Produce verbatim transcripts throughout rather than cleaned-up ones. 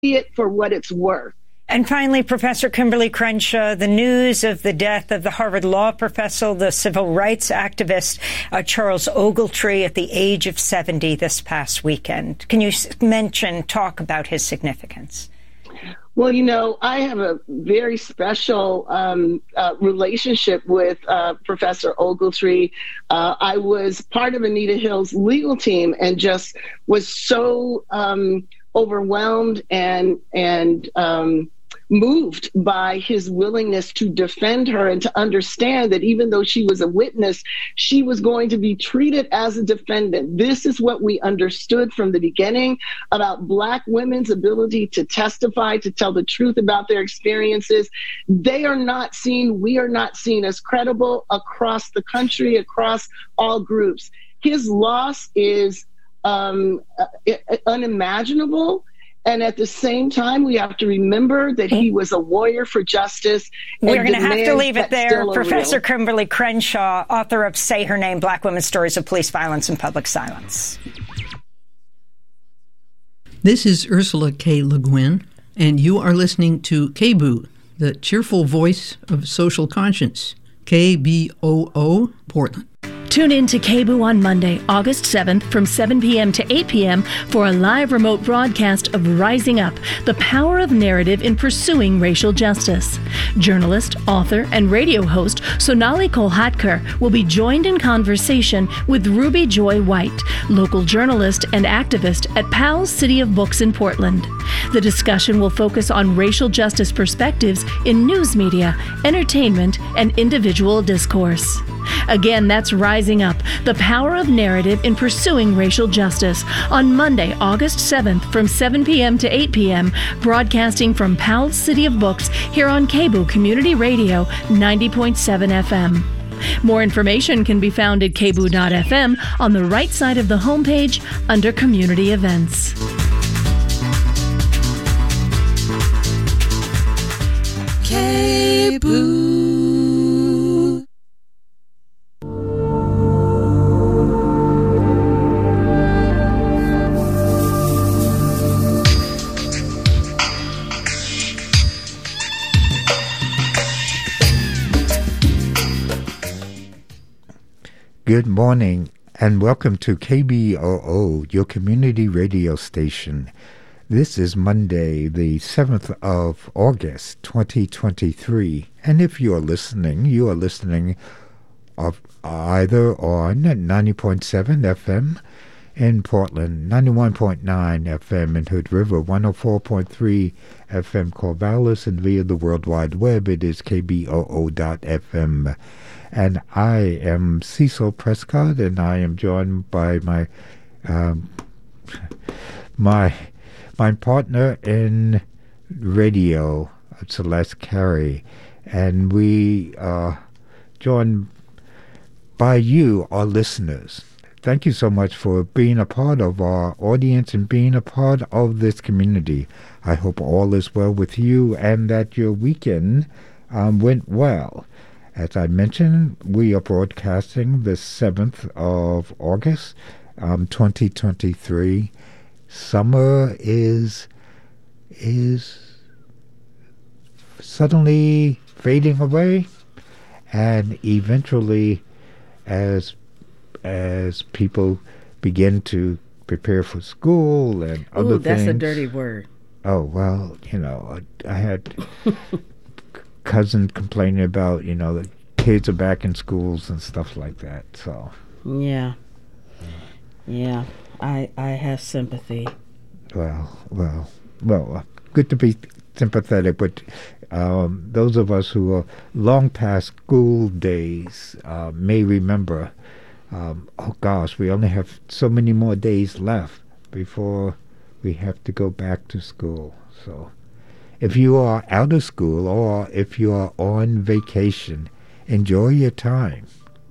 it for what it's worth. And finally, Professor Kimberly Crenshaw, the news of the death of the Harvard Law professor, the civil rights activist uh, Charles Ogletree at the age of seventy this past weekend. Can you mention, talk about his significance? Well, you know, I have a very special um, uh, relationship with uh, Professor Ogletree. Uh, I was part of Anita Hill's legal team and just was so um, overwhelmed and and um, moved by his willingness to defend her and to understand that even though she was a witness, she was going to be treated as a defendant. This is what we understood from the beginning about Black women's ability to testify, to tell the truth about their experiences. They are not seen, we are not seen as credible across the country, across all groups. His loss is um, unimaginable. And at the same time, we have to remember that he was a warrior for justice. We're going to have to leave it there. Professor Kimberly Crenshaw, author of Say Her Name, Black Women's Stories of Police Violence and Public Silence. This is Ursula K. Le Guin, and you are listening to K B O O, the cheerful voice of social conscience. K B O O, Portland. Tune in to K B O O on Monday, August seventh from seven p.m. to eight p.m. for a live remote broadcast of Rising Up, the Power of Narrative in Pursuing Racial Justice. Journalist, author, and radio host Sonali Kolhatkar will be joined in conversation with Ruby Joy White, local journalist and activist at Powell's City of Books in Portland. The discussion will focus on racial justice perspectives in news media, entertainment, and individual discourse. Again, that's Rising Up, the Power of Narrative in Pursuing Racial Justice, on Monday, August seventh from seven p.m. to eight p.m., broadcasting from Powell's City of Books here on K B O O Community Radio ninety point seven F M. More information can be found at K B O O dot F M on the right side of the homepage under Community Events. K B O O. Good morning and welcome to K B O O, your community radio station. This is Monday, the seventh of August, twenty twenty-three. And if you are listening, you are listening of either on ninety point seven F M in Portland, ninety-one point nine F M in Hood River, one oh four point three F M Corvallis, and via the World Wide Web, it is K B O O dot F M. And I am Cecil Prescott, and I am joined by my um, my my partner in radio, Celeste Carey, and we are joined by you, our listeners. Thank you so much for being a part of our audience and being a part of this community. I hope all is well with you and that your weekend um, went well. As I mentioned, we are broadcasting the seventh of August, um, twenty twenty-three. Summer is is suddenly fading away, and eventually, as as people begin to prepare for school and other Ooh, that's things. a dirty word. Oh, well, you know, I, I had cousin complaining about, you know, the kids are back in schools and stuff like that, so. Yeah. Yeah. I I have sympathy. Well, well, well, uh, good to be sympathetic, but um, those of us who are long past school days uh, may remember, um, oh gosh, we only have so many more days left before we have to go back to school, so. If you are out of school or if you are on vacation, enjoy your time.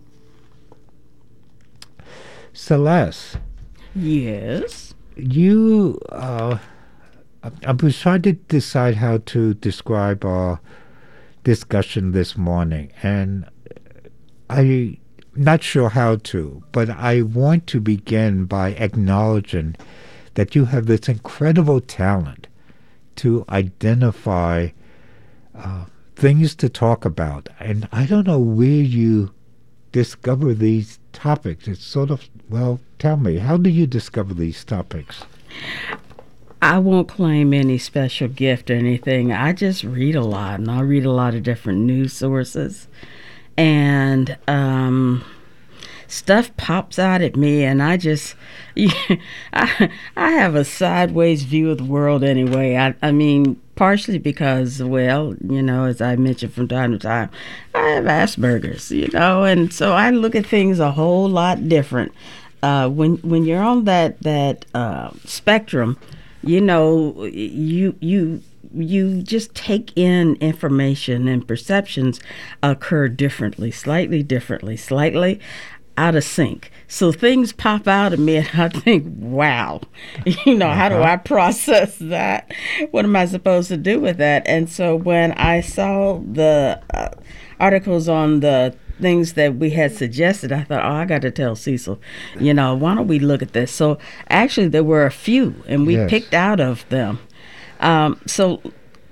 Celeste. Yes? You, uh, I, I was trying to decide how to describe our discussion this morning, and I'm not sure how to, but I want to begin by acknowledging that you have this incredible talent to identify uh, things to talk about. And I don't know where you discover these topics. It's sort of, well, tell me, how do you discover these topics? I won't claim any special gift or anything. I just read a lot, and I read a lot of different news sources. And um, stuff pops out at me, and I just, I, I have a sideways view of the world anyway. I, I mean, partially because, well, you know, as I mentioned from time to time, I have Asperger's, you know, and so I look at things a whole lot different. Uh, when when you're on that that uh, spectrum, you know, you you you just take in information, and perceptions occur differently, slightly differently, slightly out of sync. So things pop out at me, and I think, wow, you know, uh-huh. how do I process that? What am I supposed to do with that? And so when I saw the uh, articles on the things that we had suggested, I thought, oh, I got to tell Cecil, you know, why don't we look at this? So actually there were a few, and we yes. picked out of them. Um, so,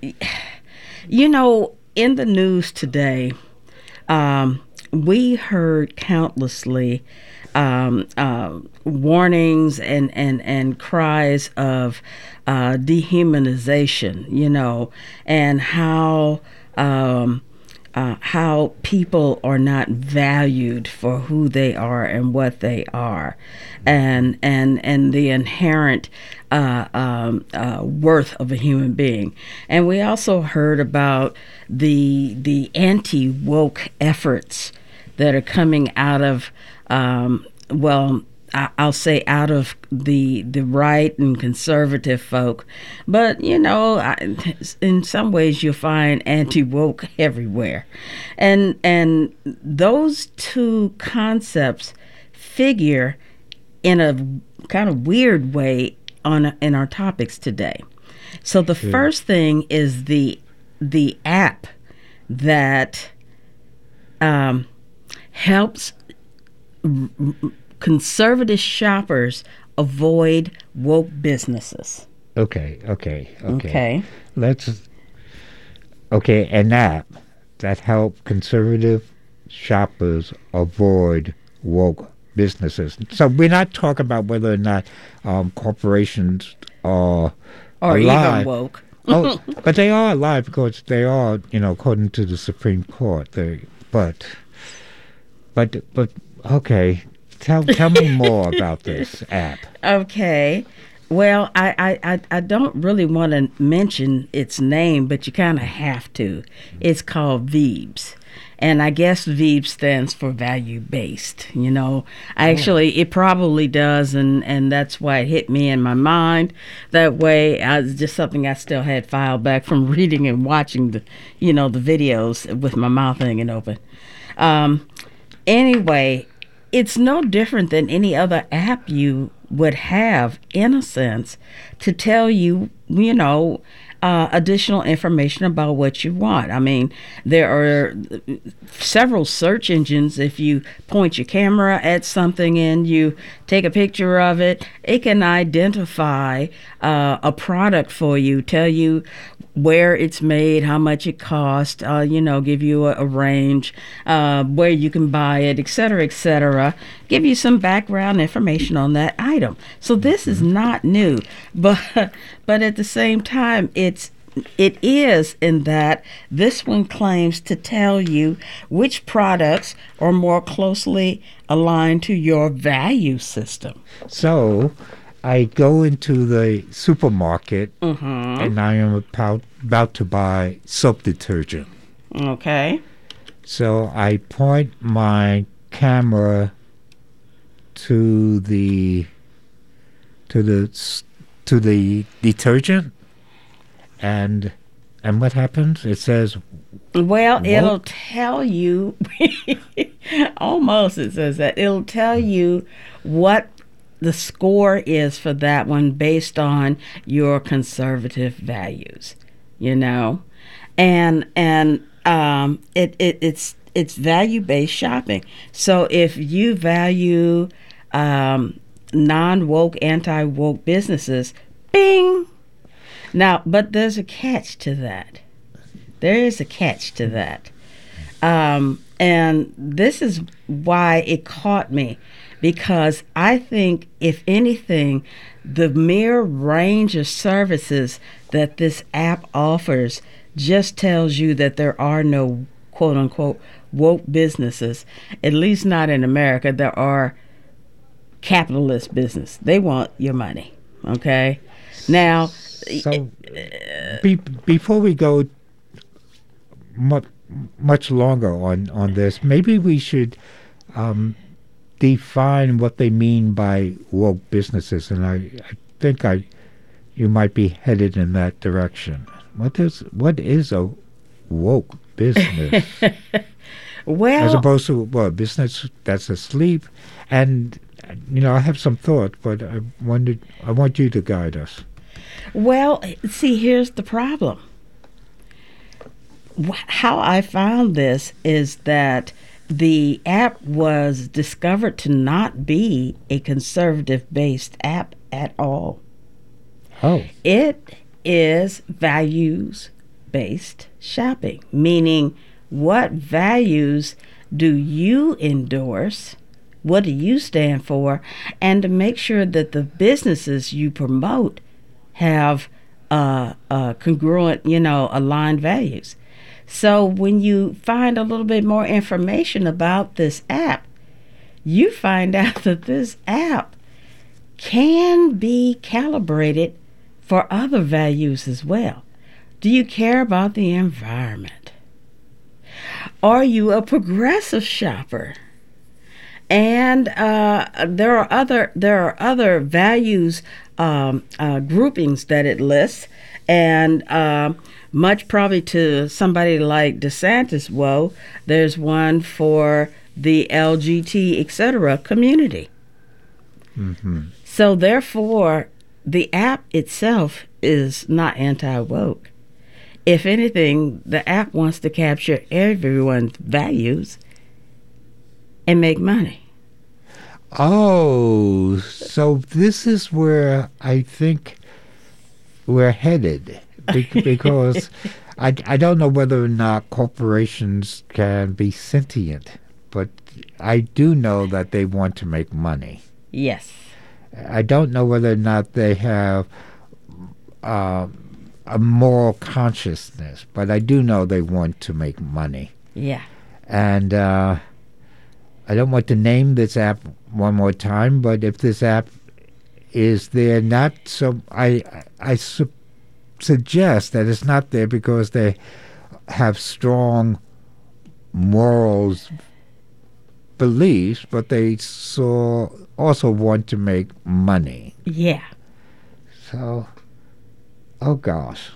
you know, in the news today, um, we heard countlessly um, uh, warnings and, and, and cries of uh, dehumanization, you know, and how um, Uh, how people are not valued for who they are and what they are, and and and the inherent uh, um, uh, worth of a human being. And we also heard about the the anti-woke efforts that are coming out of um, well. I'll say out of the the right and conservative folk, but you know, I, in some ways you'll find anti-woke everywhere, and and those two concepts figure in a kind of weird way on in our topics today. So the sure. first thing is the the app that um, helps r- conservative shoppers avoid woke businesses. Okay, okay, okay. Okay. Let's. Okay, an app that help conservative shoppers avoid woke businesses. So we're not talking about whether or not um, corporations are or alive. even woke. Oh, but they are alive because they are, you know, according to the Supreme Court. They, but, but, but, okay. Tell tell me more about this app. Okay. Well, I, I, I don't really want to mention its name, but you kind of have to. It's called Veebs. And I guess Veebs stands for value-based, you know. Actually, oh. It probably does, and, and that's why it hit me in my mind that way. I, it's just something I still had filed back from reading and watching the, you know, the videos with my mouth hanging open. Um, anyway, it's no different than any other app you would have, in a sense, to tell you, you know, uh, additional information about what you want. I mean, there are several search engines. If you point your camera at something and you take a picture of it, it can identify uh, a product for you, tell you where it's made, how much it costs, uh, you know, give you a, a range, uh, where you can buy it, et cetera, et cetera, give you some background information on that item. So this is not new, but but at the same time, it's it is in that this one claims to tell you which products are more closely aligned to your value system. So I go into the supermarket mm-hmm. and I am about, about to buy soap detergent. Okay. So I point my camera to the to the to the detergent, and and what happens? It says, well, what? It'll tell you almost it says that it'll tell you what the score is for that one based on your conservative values, you know, and and um, it, it it's it's value-based shopping. So if you value um, non-woke, anti-woke businesses, bing, Now, but there's a catch to that. There is a catch to that. Um, and this is why it caught me, because I think, if anything, the mere range of services that this app offers just tells you that there are no quote-unquote woke businesses, at least not in America. There are capitalist business. They want your money, okay? Now, so be, before we go much, much longer on, on this, maybe we should um, define what they mean by woke businesses, and I, I think I you might be headed in that direction. What is what is a woke business? Well, as opposed to well, a business that's asleep, and you know, I have some thought, but I wanted I want you to guide us. Well, see, here's the problem. How I found this is that the app was discovered to not be a conservative-based app at all. Oh. It is values-based shopping, meaning what values do you endorse, what do you stand for, and to make sure that the businesses you promote have uh, uh, congruent, you know, aligned values. So when you find a little bit more information about this app, you find out that this app can be calibrated for other values as well. Do you care about the environment? Are you a progressive shopper? And uh, there are other there are other values um, uh, groupings that it lists, and uh, much probably to somebody like DeSantis, whoa, there's one for the L G B T, et cetera community. Mm-hmm. So therefore, the app itself is not anti-woke. If anything, the app wants to capture everyone's values and make money. Oh, so this is where I think we're headed, because I, I don't know whether or not corporations can be sentient, but I do know that they want to make money. Yes. I don't know whether or not they have uh, a moral consciousness, but I do know they want to make money. Yeah. And uh, I don't want to name this app one more time, but if this app is there not so, I I su- suggest that it's not there because they have strong morals, beliefs, but they so also want to make money. Yeah. So, oh gosh.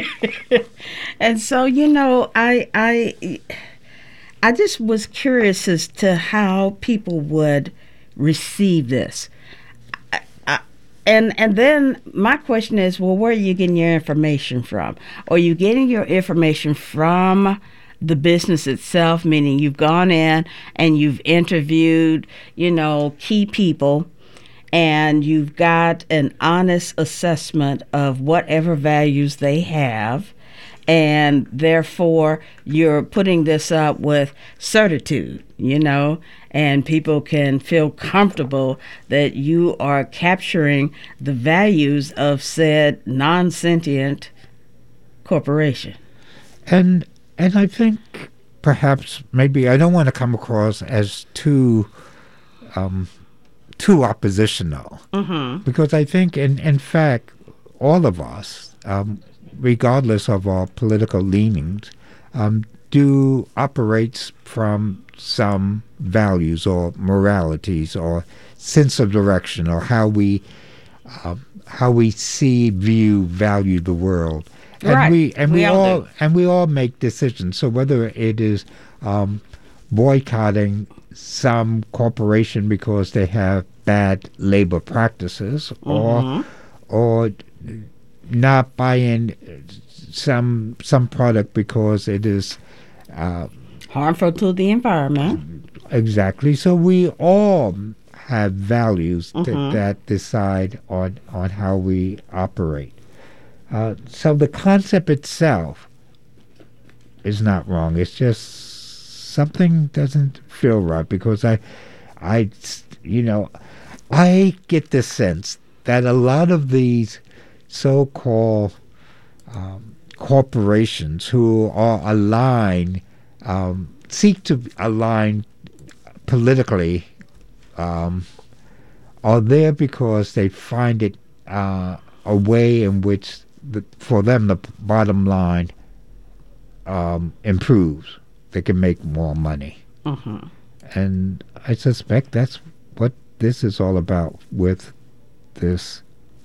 And so, you know, I I I just was curious as to how people would receive this. I, I, and and then my question is, well, where are you getting your information from? Are you getting your information from the business itself, meaning you've gone in and you've interviewed, you know, key people, and you've got an honest assessment of whatever values they have, and therefore you're putting this up with certitude, you know, and people can feel comfortable that you are capturing the values of said non-sentient corporation. And and I think perhaps maybe I don't want to come across as too um, too oppositional, Mm-hmm. because I think in in fact all of us, um, regardless of our political leanings, um, do operates from some values or moralities or sense of direction, or how we uh, how we see, view, value the world. And Right. we and We we, all all do. and we all make decisions. So whether it is um, boycotting some corporation because they have bad labor practices, Mhm. or or not buying some some product because it is uh, Harmful to the environment. exactly. So we all have values Mhm. that, that decide on on how we operate. Uh, so the concept itself is not wrong. It's just something doesn't feel right because I, I, you know, I get the sense that a lot of these so-called um, corporations who are aligned, um, seek to align politically, um, are there because they find it uh, a way in which, the, for them, the bottom line um, improves. They can make more money. Mm-hmm. And I suspect that's what this is all about with this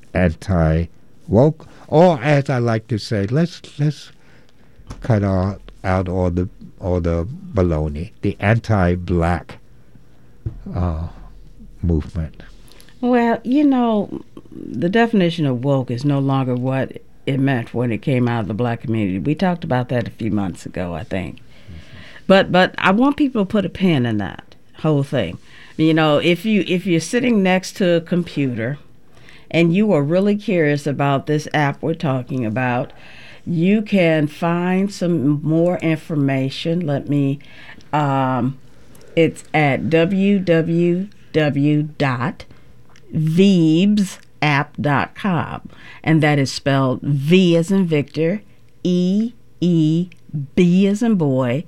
anti-woke, or as I like to say, let's let's cut out, out all the all the baloney, the anti-black uh, movement. Well, you know, the definition of woke is no longer what it meant when it came out of the black community. We talked about that a few months ago, I think. Mm-hmm. But but I want people to put a pin in that whole thing. You know, if you if you're sitting next to a computer and you are really curious about this app we're talking about, you can find some more information. Let me, um, it's at w w w dot veebs app dot com, and that is spelled V as in Victor, E E B as in boy,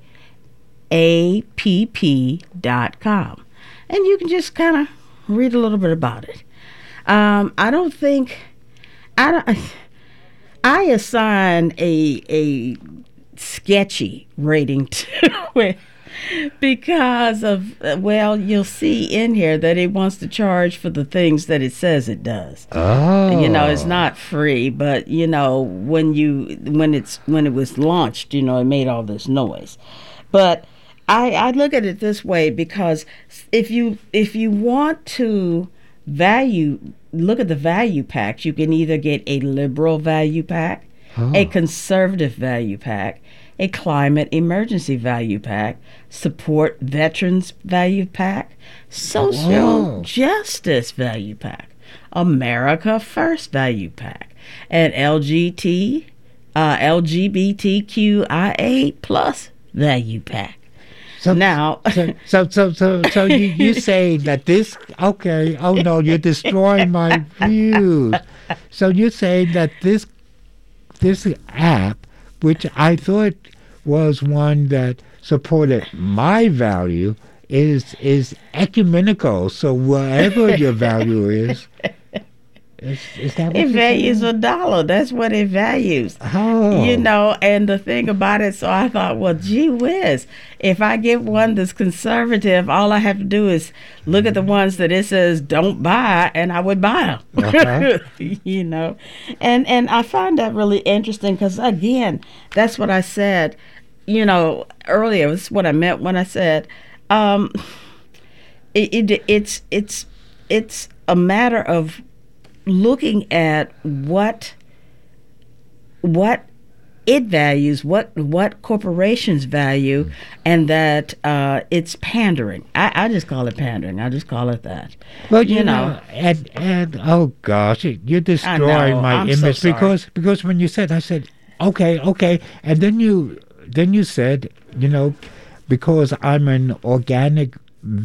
A P P dot com. And you can just kind of read a little bit about it. Um, I don't think, I don't, I assign a a sketchy rating to it because of, well, you'll see in here that it wants to charge for the things that it says it does. Oh. You know, it's not free, but you know, when you when it's when it was launched, you know, it made all this noise. But I, I look at it this way, because if you if you want to value, look at the value packs, you can either get a liberal value pack, oh. a conservative value pack, a climate emergency value pack, support veterans value pack, social Whoa. justice value pack, America First value pack, and L G T, uh, L G B T Q I A plus value pack. So, now, so, so, so, so, so you, you say that this, okay, oh no, you're destroying my views. So you're saying that this, this app, which I thought was one that supported my value, is is ecumenical. So whatever your value is, is, is that what it values saying? a dollar. That's what it values. Oh. You know, and the thing about it, so I thought, well, gee whiz, if I get one that's conservative, all I have to do is look at the ones that it says don't buy, and I would buy them. Uh-huh. You know, and and I find that really interesting because, again, that's what I said, you know, earlier. This is what I meant when I said um, it, it it's it's it's a matter of looking at what what it values, what what corporations value, and that uh, it's pandering. I, I just call it pandering. I just call it that. Well, you, you know, know, and and oh gosh, you're destroying know, my I'm image so because because when you said, I said, okay, okay, and then you then you said, you know, because I'm an organic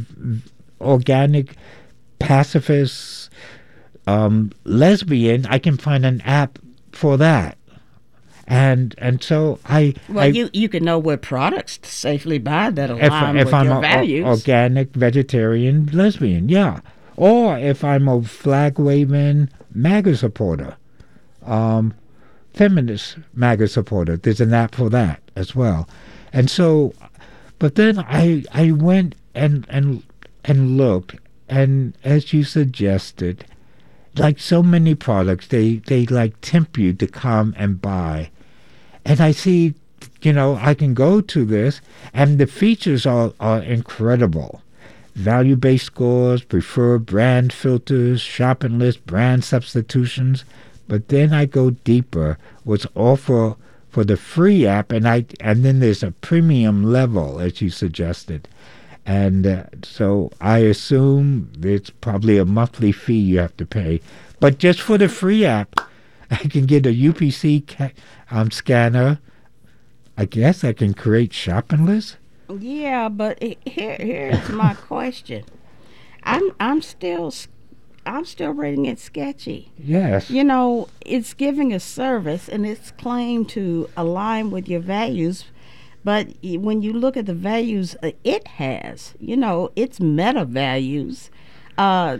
organic pacifist um, lesbian, I can find an app for that. And and so I well, I, you you can know what products to safely buy that if, align if with I'm your a, values. O- organic vegetarian lesbian, yeah, or if I'm a flag waving MAGA supporter, um, feminist MAGA supporter. There's an app for that as well. And so, but then I I went and and and looked, and as you suggested, like so many products, they they like tempt you to come and buy. And I see, you know, I can go to this, and the features are, are incredible. Value-based scores, preferred brand filters, shopping list, brand substitutions. But then I go deeper, what's offered for the free app, and I and then there's a premium level, as you suggested. And uh, so I assume it's probably a monthly fee you have to pay. But just for the free app, I can get a U P C ca- um, scanner. I guess I can create shopping lists. Yeah, but it, here here's my question. I'm I'm still I'm still rating it sketchy. Yes. You know, it's giving a service and it's claimed to align with your values, but y- when you look at the values uh, it has, you know, its meta values, uh,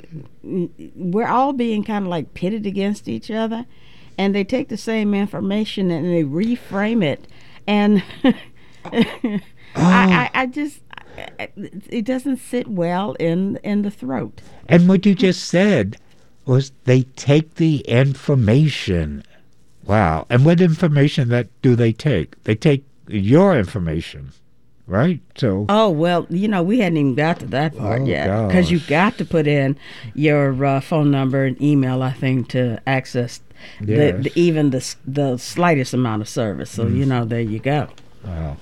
we're all being kind of like pitted against each other, and they take the same information and they reframe it, and I, I, I just it doesn't sit well in in the throat. And what you just said was they take the information. Wow. And what information that do they take? They take your information, right? So. Oh, well, you know, we hadn't even got to that part Oh, yet. Because you gosh. got to put in your uh, phone number and email, I think, to access the, Yes. the, even the, s- the slightest amount of service. So, you know, there you go. Wow.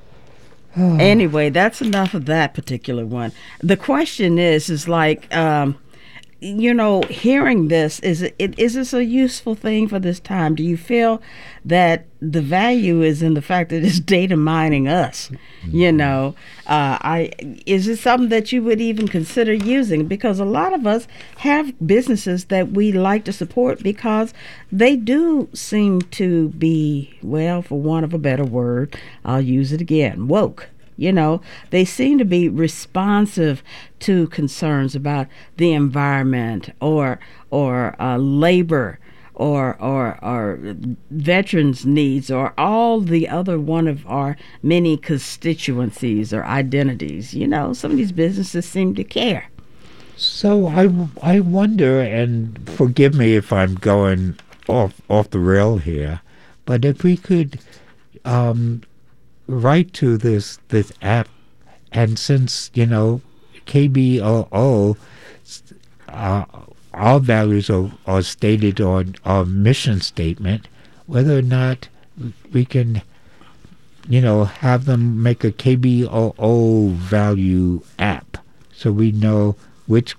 Anyway, that's enough of that particular one. The question is, is like, um, you know, hearing this, is it, is this a useful thing for this time? Do you feel that the value is in the fact that it's data mining us? You know, uh, I is it something that you would even consider using? Because a lot of us have businesses that we like to support because they do seem to be, well, for want of a better word, I'll use it again, woke. You know, they seem to be responsive to concerns about the environment or or uh, labor or, or or veterans' needs or all the other one of our many constituencies or identities. You know, some of these businesses seem to care. So I, I wonder, and forgive me if I'm going off off the rail here, but if we could um, write to this this app, and since you know K B O O, uh, our values are, are stated on our mission statement, whether or not we can, you know, have them make a K B O O value app, so we know which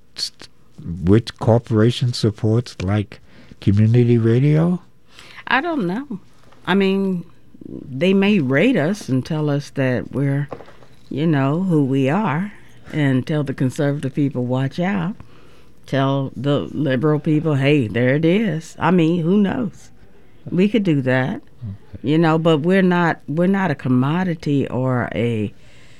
which corporation supports like community radio. I don't know. I mean, they may rate us and tell us that we're, you know, who we are, and tell the conservative people, watch out. Tell the liberal people, hey, there it is. I mean, who knows? We could do that, okay. You know, but we're not we're not a commodity or a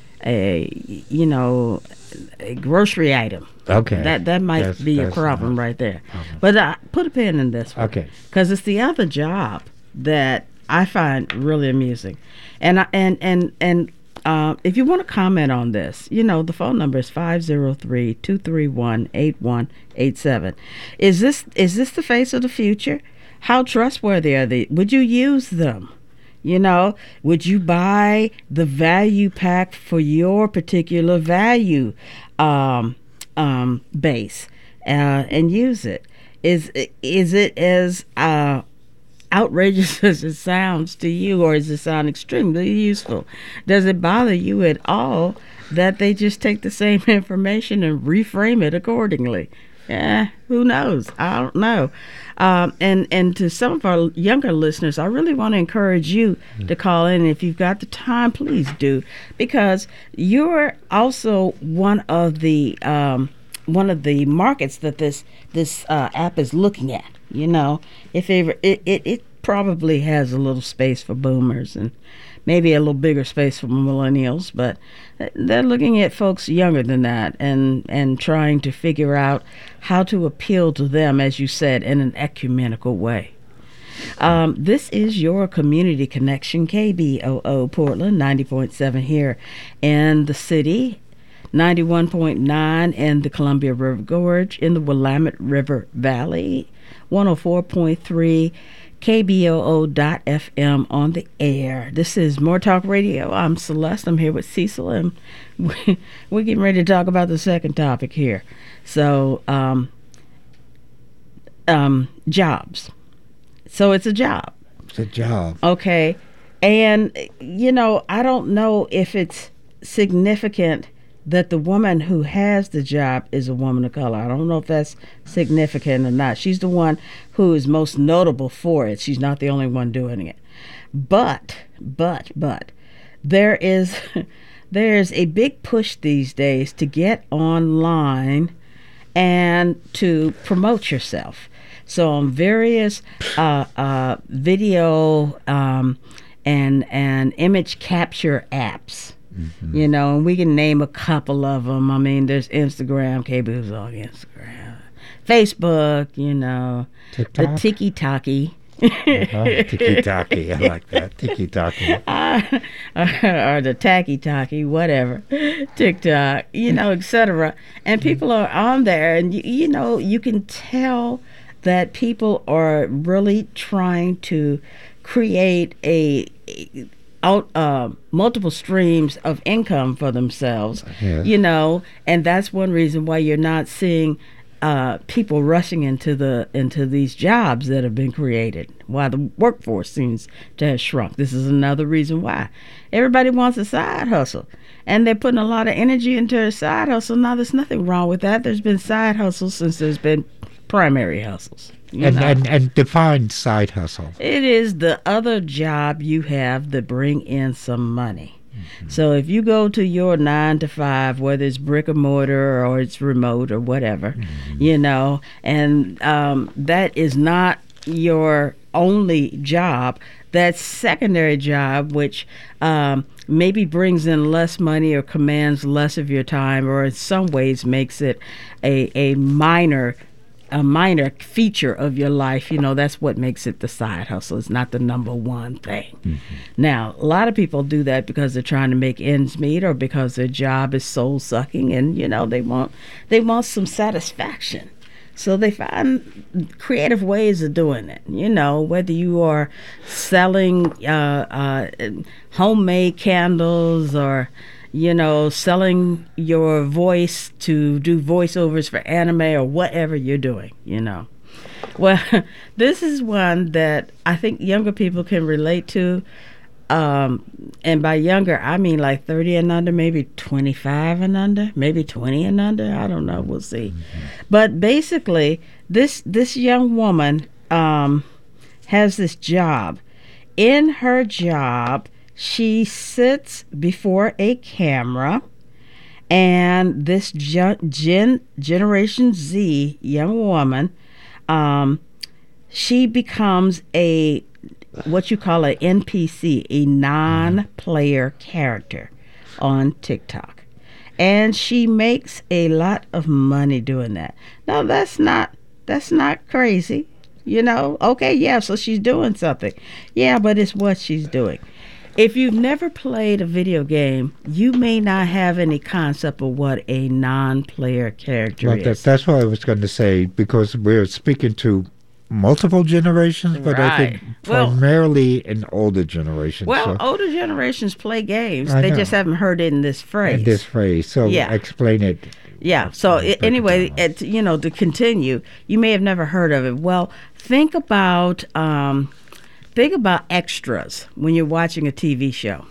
a you know a grocery item. Okay, that that might that's, be a that's problem right there. Problem. But uh, put a pin in this one. Okay, because it's the other job that I find really amusing, and I, and and and uh, if you want to comment on this, you know, the phone number is five zero three, two three one, eight one eight seven. Is this is this the face of the future? How trustworthy are they? Would you use them? You know, would you buy the value pack for your particular value um, um, base uh, and use it? Is is it as uh, outrageous as it sounds to you, or does it sound extremely useful? Does it bother you at all that they just take the same information and reframe it accordingly? Yeah, who knows? I don't know. Um, and, and to some of our younger listeners, I really want to encourage you mm. to call in. If you've got the time, please do, because you're also one of the um, one of the markets that this this uh, app is looking at. You know, if it, it it it probably has a little space for boomers and maybe a little bigger space for millennials, but they're looking at folks younger than that and, and trying to figure out how to appeal to them, as you said, in an ecumenical way. Um, this is your Community Connection, K B O O Portland, ninety point seven here in the city, ninety-one point nine in the Columbia River Gorge, in the Willamette River Valley, one oh four point three K B O O dot F M on the air. This is More Talk Radio. I'm Celeste. I'm here with Cecil, and we're getting ready to talk about the second topic here. So, um, um, jobs. So it's a job. It's a job. Okay. And, you know, I don't know if it's significant that the woman who has the job is a woman of color. I don't know if that's significant or not. She's the one who is most notable for it. She's not the only one doing it. But, but, but, there is, there's a big push these days to get online and to promote yourself. So on various uh, uh, video um, and and image capture apps, mm-hmm. you know, and we can name a couple of them. I mean, there's Instagram, K-Boo's on Instagram, Facebook, you know, TikTok. The Tiki-Taki. uh-huh. Tiki-Taki, I like that. Tiki-Taki. Uh, or the Taki-Taki, whatever. TikTok, you know, et cetera. And people are on there, and, you, you know, you can tell that people are really trying to create a, a out uh, multiple streams of income for themselves, yeah. you know, and that's one reason why you're not seeing uh, people rushing into the into these jobs that have been created, why the workforce seems to have shrunk. This is another reason why. Everybody wants a side hustle, and they're putting a lot of energy into a side hustle. Now, there's nothing wrong with that. There's been side hustles since there's been primary hustles. And, and and define side hustle. It is the other job you have that bring in some money. Mm-hmm. So if you go to your nine to five, whether it's brick and mortar or it's remote or whatever, mm-hmm. you know, and um, that is not your only job. That secondary job, which um, maybe brings in less money or commands less of your time, or in some ways makes it a a minor. a minor feature of your life, you know, that's what makes it the side hustle. It's not the number one thing. Mm-hmm. Now, a lot of people do that because they're trying to make ends meet or because their job is soul sucking, and, you know, they want they want some satisfaction. So they find creative ways of doing it. You know, whether you are selling uh, uh, homemade candles or, you know, selling your voice to do voiceovers for anime or whatever you're doing, you know. Well, this is one that I think younger people can relate to. Um, and by younger, I mean like thirty and under, maybe twenty-five and under, maybe twenty and under. I don't know. We'll see. Mm-hmm. But basically, this this young woman um, has this job. In her job, she sits before a camera, and this gen, gen Generation Z young woman, um, she becomes a what you call an N P C, a non-player character on TikTok, and she makes a lot of money doing that. Now that's not that's not crazy, you know. Okay, yeah, so she's doing something, yeah, but it's what she's doing. If you've never played a video game, you may not have any concept of what a non-player character well, is. That, that's what I was going to say, because we're speaking to multiple generations, but right. I think well, primarily an older generation. Well, so. older generations play games. I they know. just haven't heard it in this phrase. In this phrase. So yeah. explain it. Yeah. So it, anyway, it, you know, to continue, you may have never heard of it. Well, think about... Um, Think about extras when you're watching a T V show.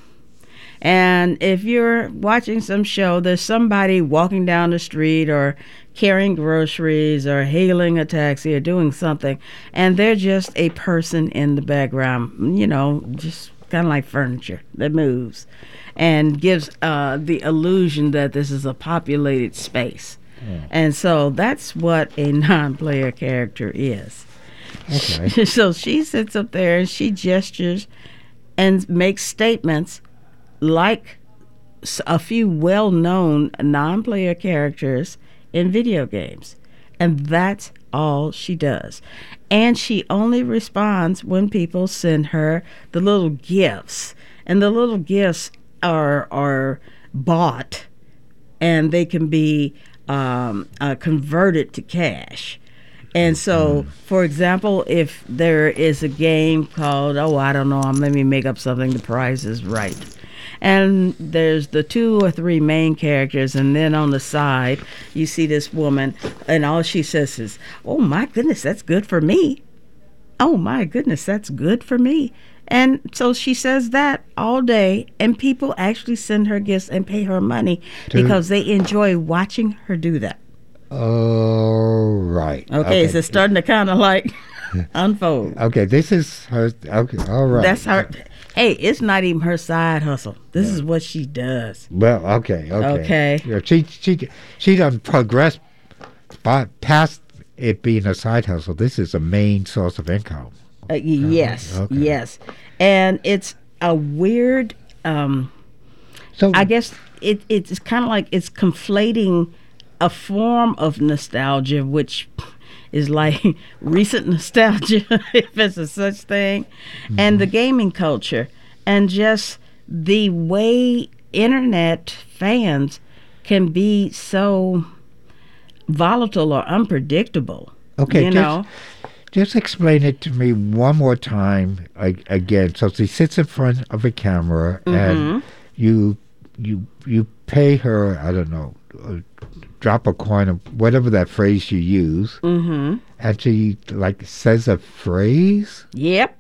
And if you're watching some show, there's somebody walking down the street or carrying groceries or hailing a taxi or doing something, and they're just a person in the background, you know, just kind of like furniture that moves and gives uh, the illusion that this is a populated space. Yeah. And so that's what a non-player character is. Okay. So she sits up there and she gestures and makes statements like a few well-known non-player characters in video games. And that's all she does. And she only responds when people send her the little gifts. And the little gifts are, are bought, and they can be um, uh, converted to cash. And so, for example, if there is a game called, oh, I don't know, let me make up something, The Price is Right. And there's the two or three main characters, and then on the side, you see this woman, and all she says is, oh, my goodness, that's good for me. Oh, my goodness, that's good for me. And so she says that all day, and people actually send her gifts and pay her money to, because they enjoy watching her do that. Oh, right. Okay, okay. so it's starting to kind of like unfold. Okay, this is her. Okay, all right. That's her. Hey, it's not even her side hustle. This yeah. is what she does. Well, okay, okay. Okay. Yeah, she she she done progressed by, past it being a side hustle. This is a main source of income. Uh, yes, okay. yes, and it's a weird. Um, so I guess it it's kind of like it's conflating a form of nostalgia, which is like recent nostalgia, if it's a such thing, mm-hmm. and the gaming culture, and just the way internet fans can be so volatile or unpredictable. Okay, you just, know. Just explain it to me one more time I, again. So she sits in front of a camera, mm-hmm. and you you you pay her. I don't know. Uh, drop a coin or whatever that phrase you use, mm-hmm. and she like says a phrase. Yep.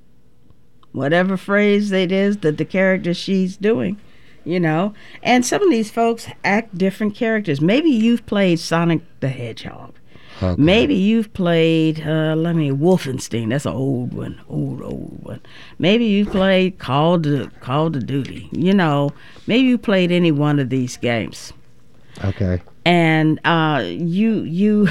Whatever phrase it is that the character she's doing, you know. And some of these folks act different characters. Maybe you've played Sonic the Hedgehog. Okay. Maybe you've played, uh, let me, Wolfenstein. That's an old one, old, old one. Maybe you played Call to Call to Duty. You know, maybe you played any one of these games. Okay. And uh, you you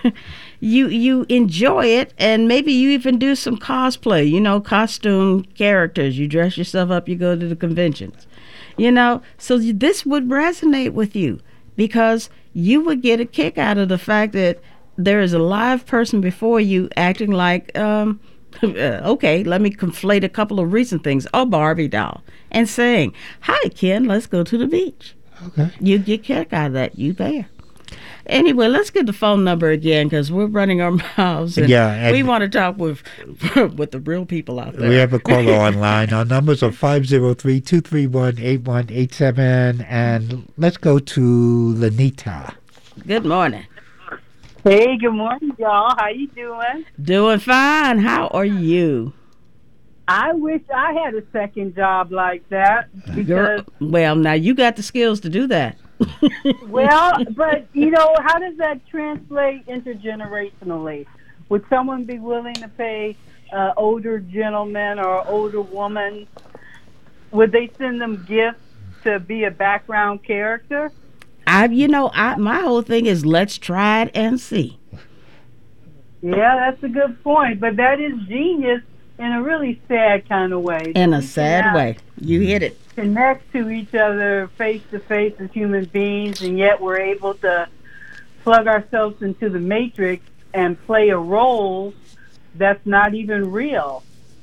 you you enjoy it, and maybe you even do some cosplay. You know, costume characters. You dress yourself up. You go to the conventions. You know, so this would resonate with you because you would get a kick out of the fact that there is a live person before you acting like, um, okay, let me conflate a couple of recent things. A Barbie doll and saying, "Hi, Ken, let's go to the beach." Okay. You get kick out of that. You there. Anyway, let's get the phone number again because we're running our mouths. And yeah, and we want to talk with with the real people out there. We have a caller online. Our numbers are five zero three, two three one, eight one eight seven. And let's go to Lanita. Good morning. Hey, good morning, y'all. How you doing? Doing fine. How are you? I wish I had a second job like that. Because, Girl, well, now you got the skills to do that. Well, but, you know, how does that translate intergenerationally? Would someone be willing to pay an older gentleman or older woman? Would they send them gifts to be a background character? I, you know, I, my whole thing is let's try it and see. Yeah, that's a good point. But that is genius in a really sad kind of way. In a sad way. You hit it. Connect to each other face to face as human beings, and yet we're able to plug ourselves into the matrix and play a role that's not even real.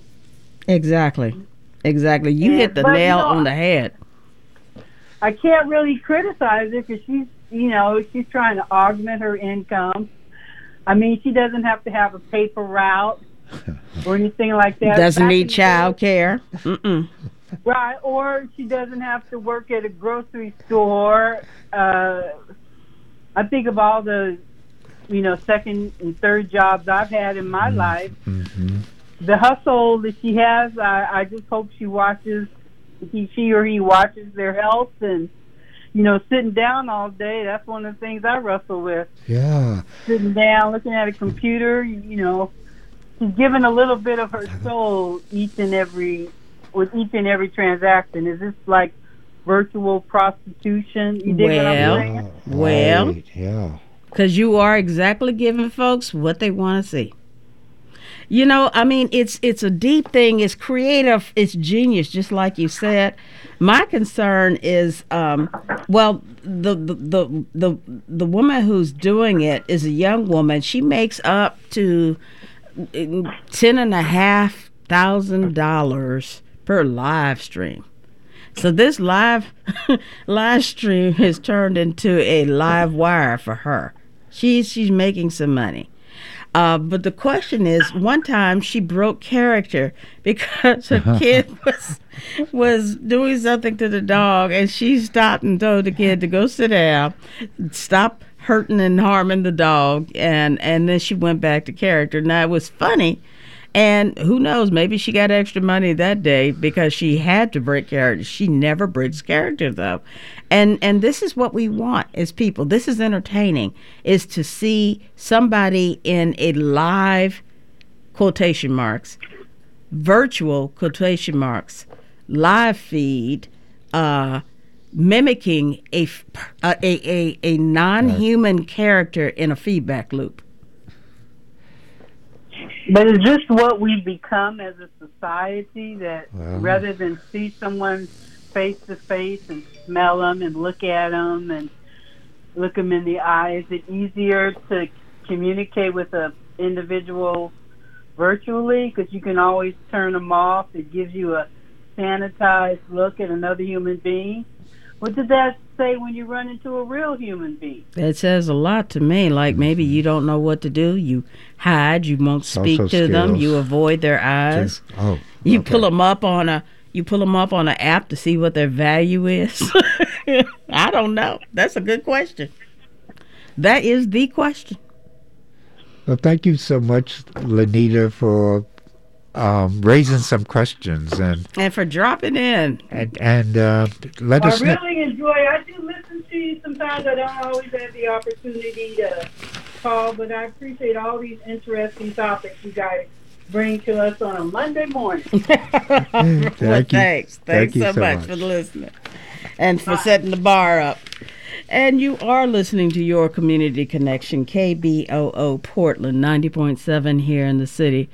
Exactly. Exactly. You and, hit the but, nail you know, on the head. I can't really criticize her because she's, you know, she's trying to augment her income. I mean, she doesn't have to have a paper route or anything like that. Doesn't need child care. Mm-mm. Right, or she doesn't have to work at a grocery store. Uh, I think of all the, you know, second and third jobs I've had in my mm-hmm. life. Mm-hmm. The hustle that she has, I, I just hope she watches, he, she or he watches their health and, you know, sitting down all day, that's one of the things I wrestle with. Yeah. Sitting down, looking at a computer, you, you know, she's giving a little bit of her soul each and every with each and every transaction. Is this like virtual prostitution? You dig well, what I'm saying? well, right, yeah. Because you are exactly giving folks what they want to see. You know, I mean, it's it's a deep thing. It's creative. It's genius, just like you said. My concern is, um, well, the, the the the the woman who's doing it is a young woman. She makes up to ten and a half thousand dollars per live stream. So this live live stream has turned into a live wire for her. She's she's making some money. Uh, but the question is, one time she broke character because her kid was was doing something to the dog, and she stopped and told the kid to go sit down, stop hurting and harming the dog, and, and then she went back to character. Now, it was funny, And who knows, maybe she got extra money that day because she had to break character. She never breaks character, though. And and this is what we want as people. This is entertaining, is to see somebody in a live, quotation marks, virtual, quotation marks, live feed, uh, mimicking a, a, a, a non-human character in a feedback loop. But is this what we've become as a society, that Well. rather than see someone face to face and smell them and look at them and look them in the eye, is it easier to communicate with an individual virtually because you can always turn them off? It gives you a sanitized look at another human being. What does that say when you run into a real human being? It says a lot to me. Like maybe you don't know what to do. You hide. You won't speak Social to them. skills. You avoid their eyes. Oh, You okay. pull them up on a you pull them up on an app to see what their value is. I don't know. That's a good question. That is the question. Well, thank you so much, Lenita, for um, raising some questions and And for dropping in. and, and uh, let I us know. really enjoy it. I do listen to you sometimes. I don't always have the opportunity to call, but I appreciate all these interesting topics you guys bring to us on a Monday morning. Thank Well, you. thanks. Thanks Thank you so, so much, much. for listening and for setting the bar up. And you are listening to your Community Connection, K B O O Portland, ninety point seven here in the city.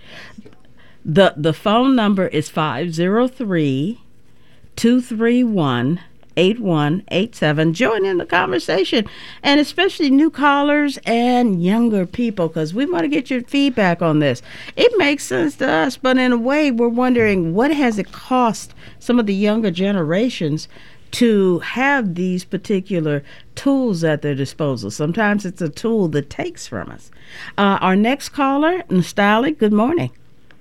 The the phone number is five oh three, two three one, eight one eight seven. Join in the conversation, and especially new callers and younger people, because we want to get your feedback on this. It makes sense to us, but in a way, we're wondering, what has it cost some of the younger generations to have these particular tools at their disposal? Sometimes it's a tool that takes from us. Uh, our next caller, Nostalgic, good morning.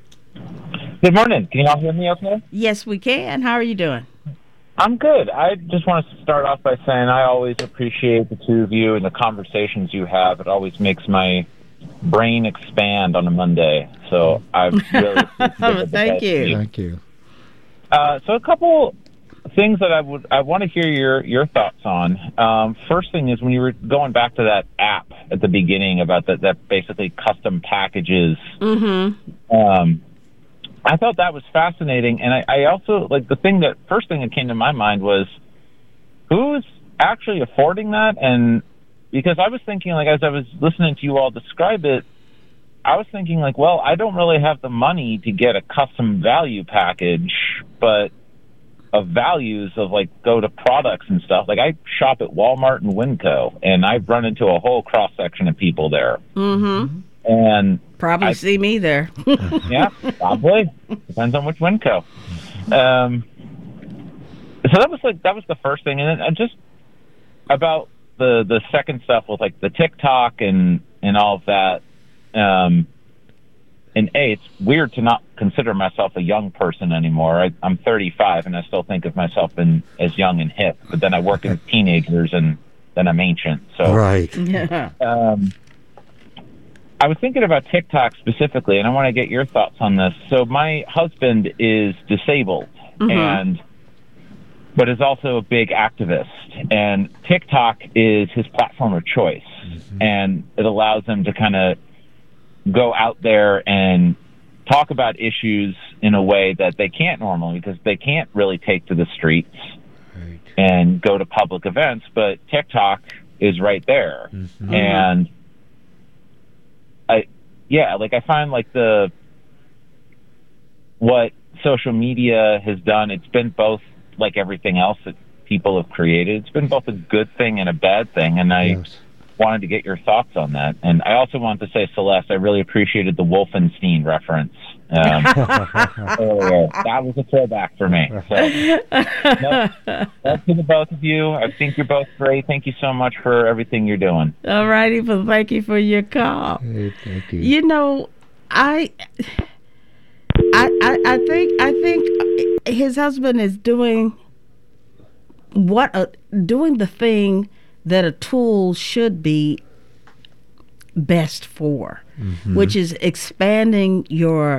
Good morning. Can you all hear me okay? Yes, we can. How are you doing? I'm good. I just want to start off by saying I always appreciate the two of you and the conversations you have. It always makes my brain expand on a Monday. So I really appreciate it. Thank you. Thank you. Uh, so a couple things that I would I want to hear your your thoughts on. Um, first thing is when you were going back to that app at the beginning about that that basically custom packages. Mm-hmm. Um, I thought that was fascinating, and I, I also like the thing that first thing that came to my mind was who's actually affording that, and because I was thinking like as I was listening to you all describe it, I was thinking like, well, I don't really have the money to get a custom value package, but of values of like go to products and stuff. Like I shop at Walmart and Winco, and I've run into a whole cross section of people there. Mm-hmm. And Probably I, see me there. yeah, probably. Depends on which Winco. Um, so that was like that was the first thing, and then just about the the second stuff with like the TikTok and and all of that. Um, and A, it's weird to not consider myself a young person anymore. I, I'm thirty-five, and I still think of myself in, as young and hip. But then I work with teenagers, and then I'm ancient. So Right. Yeah. um, I was thinking about TikTok specifically, and I want to get your thoughts on this. So my husband is disabled, Mhm. and but is also a big activist. And TikTok is his platform of choice, and it allows him to kind of go out there and talk about issues in a way that they can't normally, because they can't really take to the streets Right. and go to public events. But TikTok is right there, Mhm. and I, yeah, like I find like the what social media has done, it's been both like everything else that people have created. It's been both a good thing and a bad thing, and I Yes. wanted to get your thoughts on that. And I also wanted to say, Celeste, I really appreciated the Wolfenstein reference um, earlier. That was a throwback for me. So, no, that's to the both of you. I think you're both great. Thank you so much for everything you're doing. All righty. Well, thank you for your call. Hey, thank you. You know, I, I, I, I think, I think his husband is doing what a, doing the thing that a tool should be best for, Mhm. which is expanding your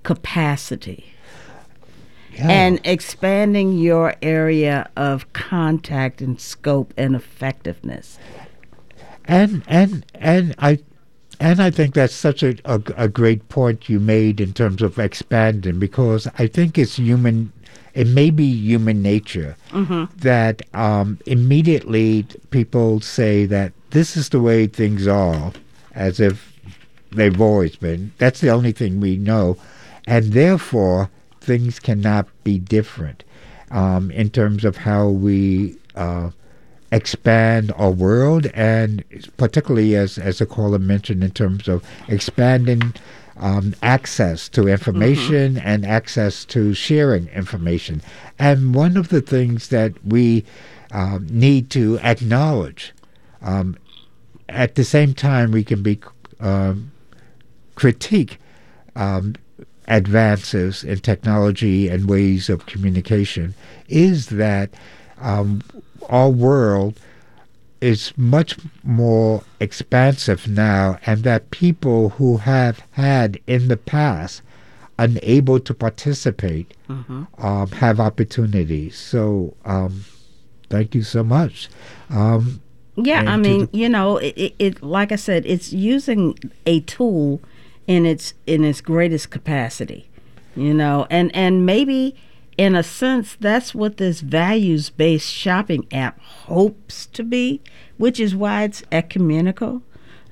capacity. Yeah. And expanding your area of contact and scope and effectiveness. And and and I and I think that's such a, a, a great point you made in terms of expanding, because I think it's human, it may be human nature mm-hmm. that um, immediately people say that this is the way things are, as if they've always been. That's the only thing we know. And therefore, things cannot be different um, in terms of how we uh, expand our world, and particularly, as, as the caller mentioned, in terms of expanding um, access to information mm-hmm. and access to sharing information. And one of the things that we um, need to acknowledge, um, at the same time we can be um, critique um, advances in technology and ways of communication, is that um, our world is much more expansive now, and that people who have had in the past unable to participate mm-hmm. um, have opportunities. So um, thank you so much. Um, yeah, I mean, the- you know, it, it, it like I said, it's using a tool in its in its greatest capacity, you know, and and maybe in a sense that's what this values-based shopping app hopes to be, which is why it's ecumenical.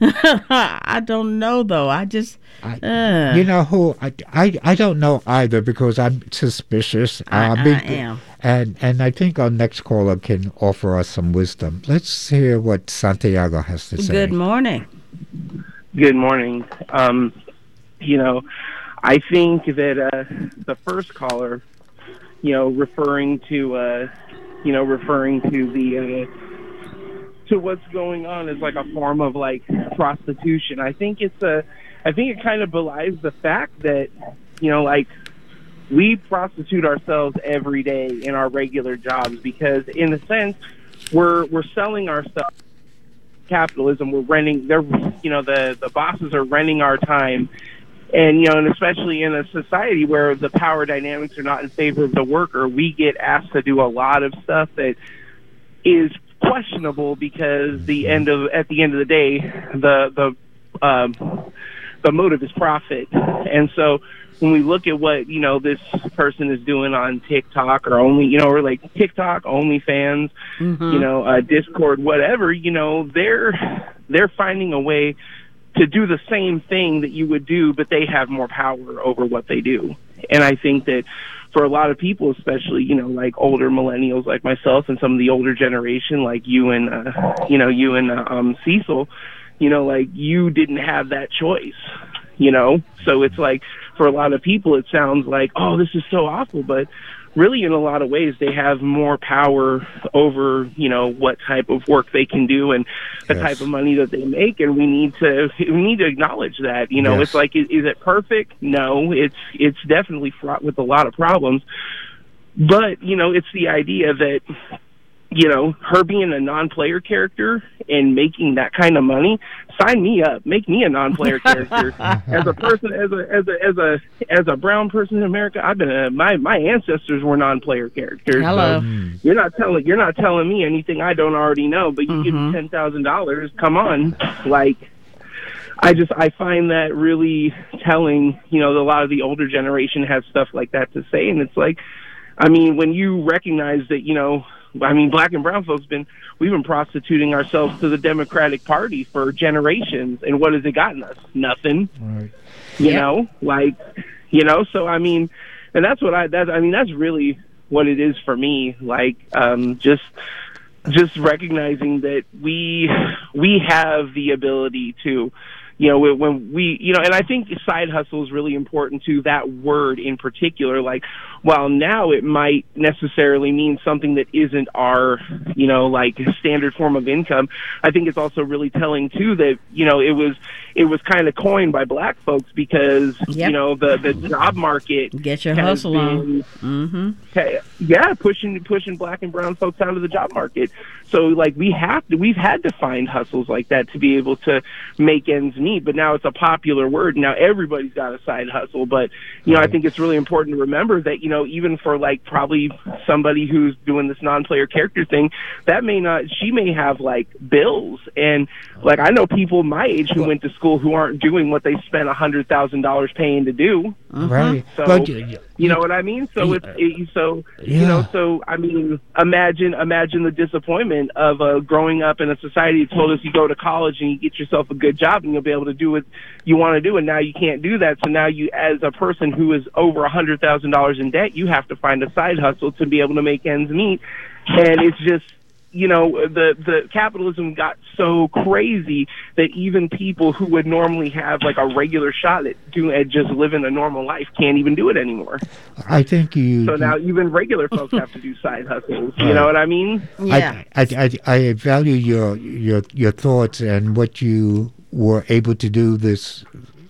I don't know though. I just I, uh. you know who I, I, I don't know either, because I'm suspicious. I, uh, I be, am, and and I think our next caller can offer us some wisdom. Let's hear what Santiago has to say. Good morning. Good morning. Um, you know, I think that uh, the first caller, you know, referring to, uh, you know, referring to the uh, to what's going on as like a form of like prostitution. I think it's a, I think it kind of belies the fact that, you know, like we prostitute ourselves every day in our regular jobs, because in a sense we're we're selling ourselves. Capitalism, we're renting, they're, you know, the, the bosses are renting our time. And, you know, and especially in a society where the power dynamics are not in favor of the worker, we get asked to do a lot of stuff that is questionable, because the end of, at the end of the day, the, the, um, the motive is profit. And so when we look at what, you know, this person is doing on TikTok, or only, you know, or like TikTok, OnlyFans, mm-hmm. you know, uh, Discord, whatever, you know, they're, they're finding a way to do the same thing that you would do, but they have more power over what they do. And I think that for a lot of people, especially, you know, like older millennials like myself and some of the older generation, like you and, uh, you know, you and uh, um, Cecil, you know, like you didn't have that choice, you know? So it's like, for a lot of people, it sounds like, oh, this is so awful, but really in a lot of ways they have more power over, you know, what type of work they can do and the yes. type of money that they make, and we need to we need to acknowledge that. You know, yes. it's like, is, is it perfect? No, it's it's definitely fraught with a lot of problems, but you know, it's the idea that, you know, her being a non-player character and making that kind of money, sign me up. Make me a non-player character. As a person, as a as a as a as a brown person in America, I've been a, my my ancestors were non-player characters. Hello. So you're not telling you're not telling me anything I don't already know. But you mm-hmm. give me ten thousand dollars. Come on, like. I just I find that really telling. You know, a lot of the older generation has stuff like that to say, and it's like, I mean, when you recognize that, you know. I mean, black and brown folks been we've been prostituting ourselves to the Democratic Party for generations, and what has it gotten us? Nothing. Right. You yeah. know, like, you know. So I mean, and that's what I that I mean that's really what it is for me. Like, um, just just recognizing that we we have the ability to. You know, when we, you know, and I think side hustle is really important too, that word in particular. Like, while now it might necessarily mean something that isn't our, you know, like standard form of income, I think it's also really telling too that, you know, it was it was kind of coined by black folks because, yep. you know, the, the job market get your hustle on. Mm-hmm. Yeah, pushing pushing black and brown folks out of the job market. So like we have to we've had to find hustles like that to be able to make ends meet. But now it's a popular word. Now everybody's got a side hustle. But you know, I think it's really important to remember that, you know, even for like probably somebody who's doing this non-player character thing, that may not she may have like bills, and like I know people my age who went to school who aren't doing what they spent a hundred thousand dollars paying to do. Right. So but, you know what I mean? So it's it, so yeah. you know so I mean imagine imagine the disappointment of uh, growing up in a society that told us you go to college and you get yourself a good job and you'll be able to do what you want to do, and now you can't do that. So now you, as a person who is over a hundred thousand dollars in debt, you have to find a side hustle to be able to make ends meet, and it's just. You know, the, the capitalism got so crazy that even people who would normally have like a regular shot at doing at just living a normal life can't even do it anymore. I think you. So now even regular folks have to do side hustles. You know what I mean? Yeah. I, I, I, I value your your your thoughts, and what you were able to do this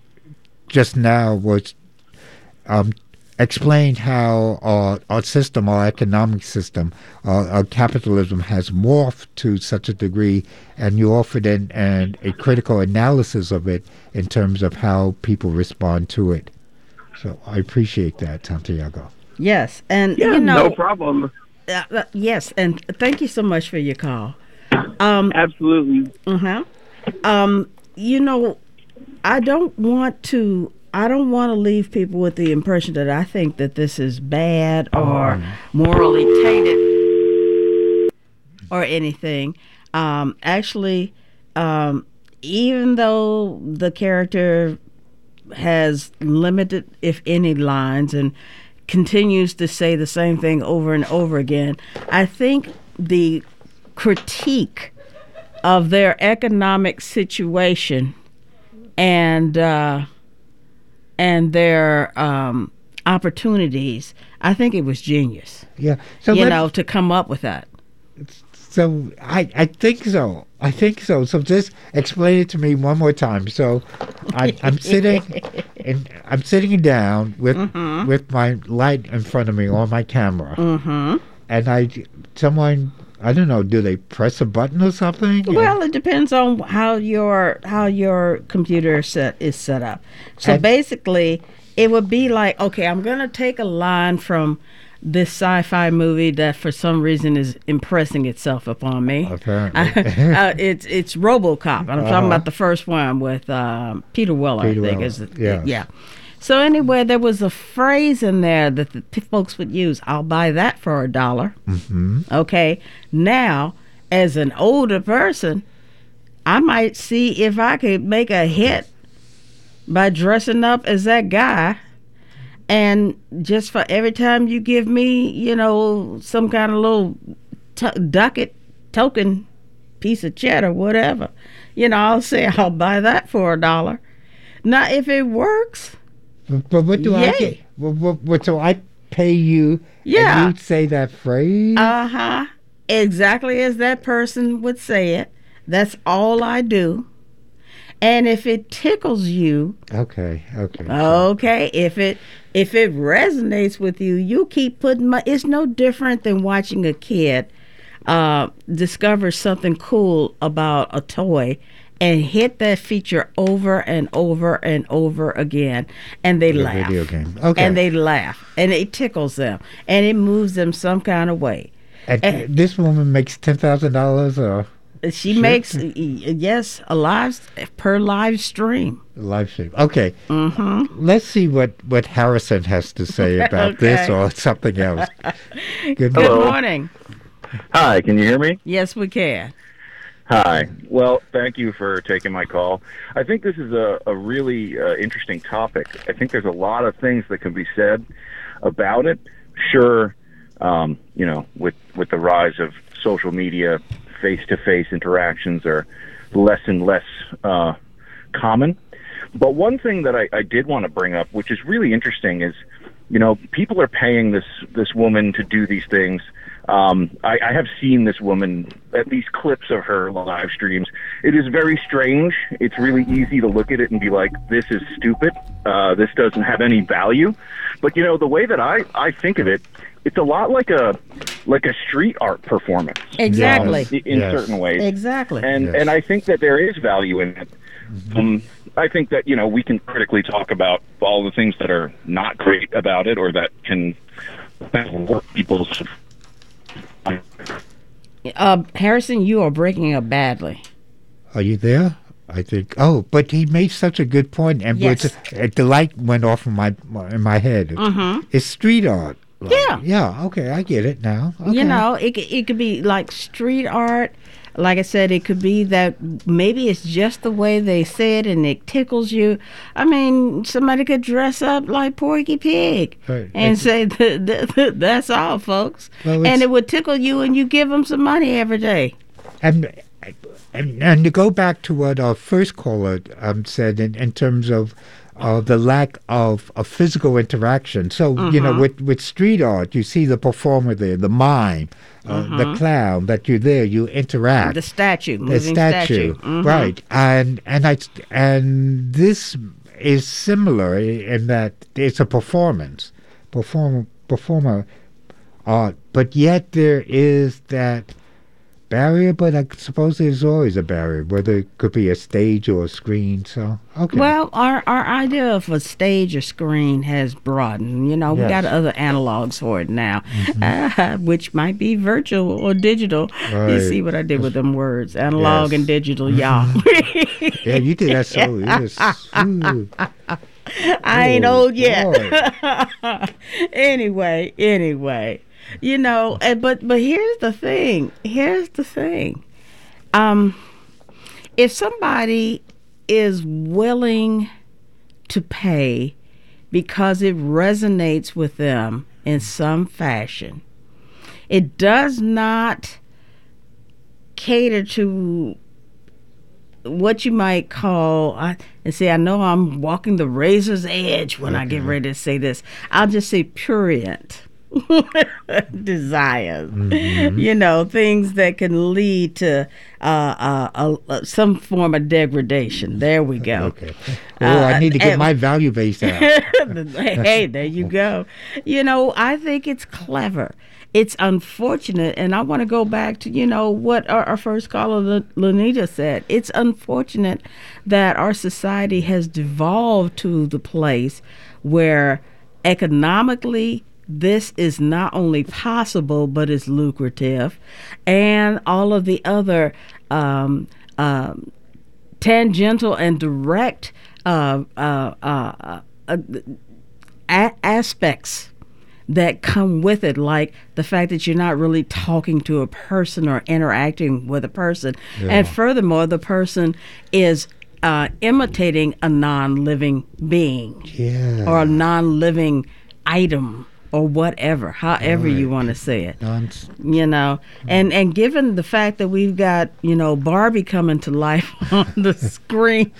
just now was um, explain how uh, our system, our economic system, uh, our capitalism has morphed to such a degree, and you offered an, an, a critical analysis of it in terms of how people respond to it. So I appreciate that, Santiago. Yes, and yeah, you know, no problem. Uh, uh, yes, and thank you so much for your call. Um, Absolutely. Uh-huh. Um, you know, I don't want to... I don't want to leave people with the impression that I think that this is bad or oh. morally tainted or anything. Um, actually, um, even though the character has limited, if any, lines and continues to say the same thing over and over again, I think the critique of their economic situation and uh, and their um, opportunities, I think it was genius. Yeah, so you know, to come up with that. So I, I think so. I think so. So just explain it to me one more time. So I, I'm sitting, and I'm sitting down with mm-hmm. with my light in front of me on my camera, mm-hmm. and I someone. I don't know. Do they press a button or something? Well, it depends on how your how your computer set is set up. So and basically, it would be like, okay, I'm going to take a line from this sci-fi movie that for some reason is impressing itself upon me. Apparently, uh, it's it's RoboCop, and I'm uh-huh. talking about the first one with um, Peter Weller. Peter I think Weller. is it, yes. yeah. So anyway, there was a phrase in there that the p- folks would use. I'll buy that for a dollar. Mm-hmm. Okay. Now, as an older person, I might see if I could make a hit by dressing up as that guy. And just for every time you give me, you know, some kind of little t- ducat token piece of cheddar, whatever, you know, I'll say I'll buy that for a dollar. Now, if it works... But what do Yay. I get? What, what, what, so I pay you, yeah. and you say that phrase? Uh-huh. Exactly as that person would say it. That's all I do. And if it tickles you... Okay, okay. Okay, if it if it resonates with you, you keep putting my... It's no different than watching a kid uh, discover something cool about a toy and hit that feature over and over and over again, and they the laugh. Video game. Okay. And they laugh, and it tickles them, and it moves them some kind of way. And, and this woman makes ten thousand dollars, or she sure. makes yes a live per live stream. Live stream. Okay. Mm-hmm. Let's see what, what Harrison has to say about Okay. this or something else. Good, Good morning. Hi, can you hear me? Yes, we can. Hi. Well, thank you for taking my call. I think this is a, a really uh, interesting topic. I think there's a lot of things that can be said about it. Sure, um, you know, with, with the rise of social media, face-to-face interactions are less and less uh, common. But one thing that I, I did want to bring up, which is really interesting, is You know, people are paying this this woman to do these things. Um, I, I have seen this woman, at these clips of her live streams. It is very strange. It's really easy to look at it and be like, this is stupid. Uh, this doesn't have any value. But, you know, the way that I, I think of it, it's a lot like a like a street art performance. Exactly. Um, in Yes. certain ways. Exactly. And Yes. and I think that there is value in it. Mm-hmm. Um, I think that, you know, we can critically talk about all the things that are not great about it or that can work people's... Uh, Harrison, you are breaking up badly. Are you there? I think. Oh, but he made such a good point, and Yes. was, uh, the light went off in my in my head. Mhm. It's street art. Like, Yeah. Yeah. Okay, I get it now. Okay. You know, it could- it could be like street art. Like I said, it could be that maybe it's just the way they say it and it tickles you. I mean, somebody could dress up like Porky Pig Right. and It's- say, th- th- th- that's all, folks. Well, and it's- it would tickle you and you give them some money every day. And and, and to go back to what our first caller um, said in, in terms of uh, the lack of, of physical interaction. So, you know, Mhm. with, with street art, you see the performer there, the mime, uh, the Mhm. clown, that you're there, you interact. The statue, The moving statue, statue. Mhm. right. And, and, I, and this is similar in that it's a performance, perform, performer art, but yet there is that barrier, but I suppose there's always a barrier, whether it could be a stage or a screen. So, okay. Well, our, our idea of a stage or screen has broadened. You know, we Yes. got other analogs for it now, uh, which might be virtual or digital. You Right. see what I did with them words, analog Yes. and digital, y'all. Yeah, you did that so. It was, ooh. I ain't Oh, old yet. anyway, anyway, you know, and, but but here's the thing. Here's the thing. Um, if somebody is willing to pay because it resonates with them in some fashion, it does not cater to what you might call, I, and see, I know I'm walking the razor's edge when I get ready to say this. I'll just say prurient desires. Mm-hmm. You know, things that can lead to uh, uh, uh, uh, some form of degradation. There we go. Okay. Oh, I need to get and- my value base out. Hey, there you go. You know, I think it's clever. It's unfortunate, and I want to go back to, you know, what our, our first caller, Lanita, said. It's unfortunate that our society has devolved to the place where economically this is not only possible, but it's lucrative, and all of the other um, um, tangential and direct uh, uh, uh, uh, a- aspects that come with it, like the fact that you're not really talking to a person or interacting with a person. Yeah. And furthermore, the person is uh, imitating a non-living being Yeah. or a non-living item or whatever, however you Right. want to say it. Nonce- You know, and and given the fact that we've got, you know, Barbie coming to life on the screen,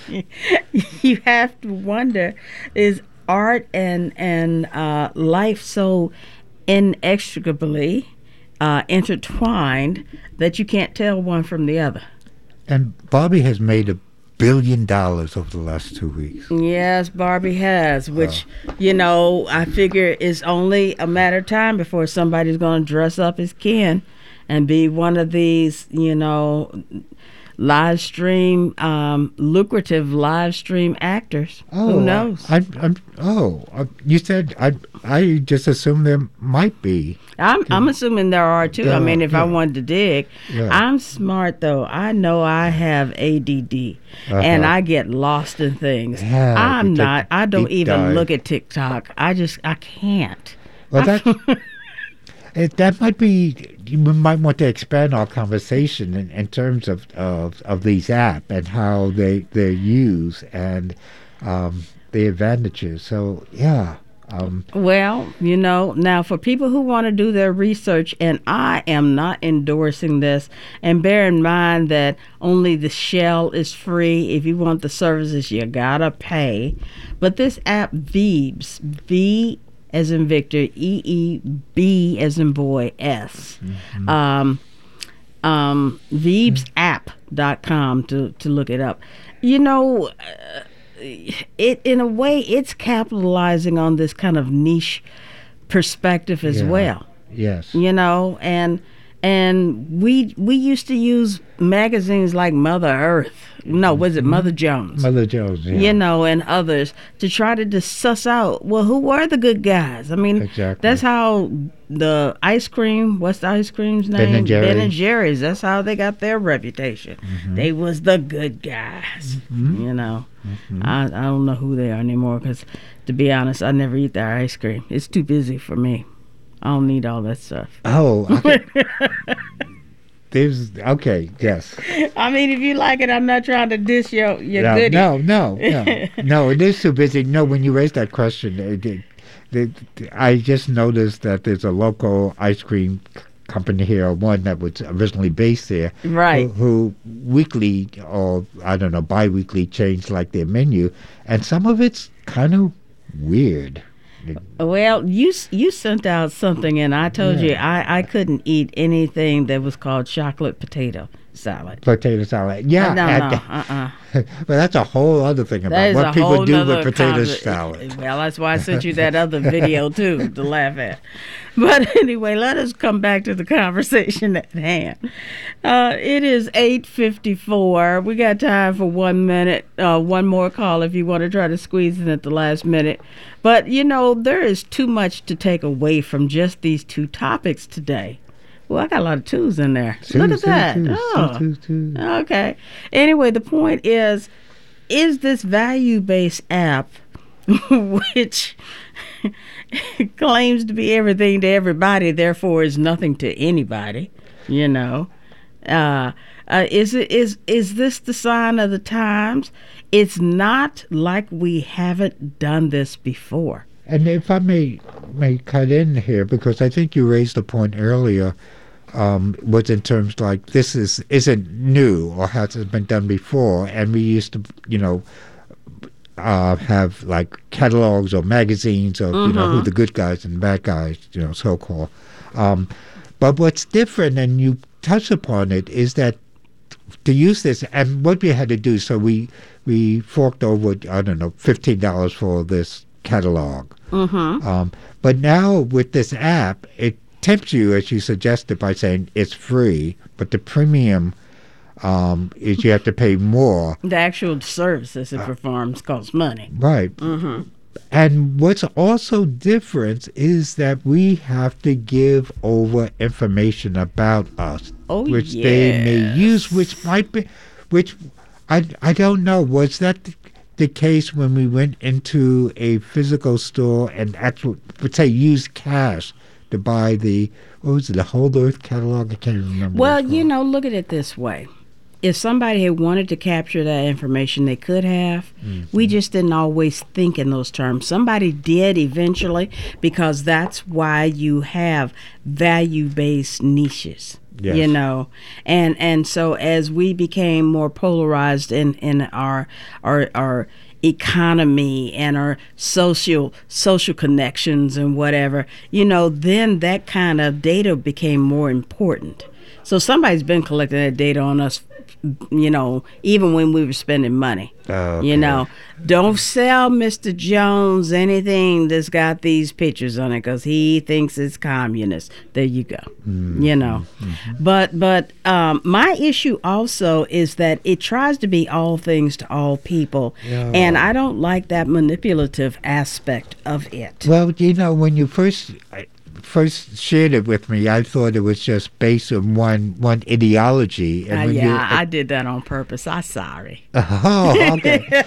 you have to wonder, is art and and uh, life so inextricably uh, intertwined that you can't tell one from the other? And Bobby has made a billion dollars over the last two weeks. Yes, Barbie has, which, you know, I figure is only a matter of time before somebody's going to dress up as Ken and be one of these, you know, live stream, um, lucrative live stream actors. Who knows? I, I'm, oh, uh, you said I. I just assumed there might be. I'm, I'm assuming there are too. Yeah, I mean, if I yeah. wanted to dig, Yeah. I'm smart though. I know I have A D D, and Uh-huh. I get lost in things. Yeah, I'm you take not. I don't deep even dive. look at TikTok. I just I can't. Well, that it, that might be. You might want to expand our conversation in, in terms of, of of these apps and how they they're used and um, the advantages. So yeah. Um, Well, you know, now for people who want to do their research, and I am not endorsing this, and bear in mind that only the shell is free. If you want the services, you gotta pay. But this app, Veebs, V as in Victor, E E B as in boy, S. Mm-hmm. Um, um, Veebs app dot com to, to look it up. You know, uh, it in a way, it's capitalizing on this kind of niche perspective as yeah. well. Yes. You know, and and we we used to use magazines like Mother Earth. No, was it Mother Jones? Mother Jones, yeah. You know, and others to try to just suss out, well, who were the good guys? I mean, exactly. That's how the ice cream, what's the ice cream's name? Ben and Jerry's. Ben and Jerry's. That's how they got their reputation. Mm-hmm. They was the good guys, mm-hmm. you know. Mm-hmm. I, I don't know who they are anymore because, to be honest, I never eat their ice cream. It's too busy for me. I don't need all that stuff. Oh, okay. There's okay, yes. I mean, if you like it, I'm not trying to dish your your no, goodie. No, no, no, no. It is too busy. No, when you raised that question, it, it, it, I just noticed that there's a local ice cream company here, one that was originally based there, right? Who, who weekly or I don't know, bi-weekly changed like their menu, and some of it's kind of weird. Well, you you sent out something, and I told yeah. you I, I couldn't eat anything that was called chocolate potato salad. Potato salad, yeah. Uh, no, no, uh-uh. But that's a whole other thing about what people do with potato concept. salad. Well, that's why I sent you that other video, too, to laugh at. But anyway, let us come back to the conversation at hand. Uh, it is eight fifty-four. We got time for one minute, uh, one more call if you want to try to squeeze in at the last minute. But, you know, there is too much to take away from just these two topics today. Well, I got a lot of twos in there. Two, Look at two, that. Two, oh. two, two, two. Okay. Anyway, the point is, is this value-based app, which claims to be everything to everybody, therefore is nothing to anybody, you know, uh, uh, is it is is this the sign of the times? It's not like we haven't done this before. And if I may may cut in here, because I think you raised the point earlier, um, was in terms like this is isn't new or hasn't been done before, and we used to, you know, uh, have like catalogs or magazines of mm-hmm. you know who the good guys and bad guys, you know, so called. Um, but what's different, and you touched upon it, is that to use this, and what we had to do, so we we forked over, I don't know, fifteen dollars for this catalog. Mm-hmm. Um, but now with this app, it tempts you, as you suggested, by saying it's free, but the premium um, is you have to pay more. The actual services it performs costs money. Right. Mm-hmm. And what's also different is that we have to give over information about us, oh, which yes. they may use, which might be, which I, I don't know. Was that the, the case when we went into a physical store and actually, would say, used cash to buy the, what was it, the Whole Earth catalog? I can't remember. Well, you know, look at it this way. If somebody had wanted to capture that information, they could have. Mm-hmm. We just didn't always think in those terms. Somebody did eventually, because that's why you have value-based niches. Yes. You know, and and so as we became more polarized in in our our our economy and our social social connections and whatever, you know, then that kind of data became more important. So somebody's been collecting that data on us, you know, even when we were spending money. Okay. You know, don't sell Mister Jones anything that's got these pictures on it because he thinks it's communist. There you go. Mm-hmm. You know, mm-hmm. but but um, my issue also is that it tries to be all things to all people, yeah. and I don't like that manipulative aspect of it. Well, you know, when you first. I, first shared it with me, I thought it was just based on one one ideology. And uh, when yeah, you, uh, I did that on purpose. I'm sorry. Oh, okay.